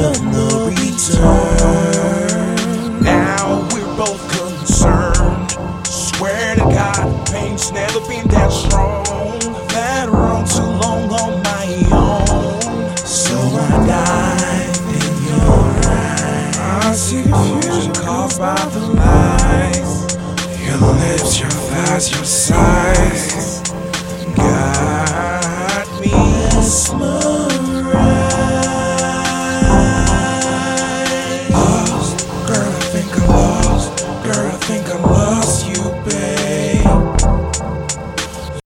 no return. Now we're both concerned. Swear to God, pain's never been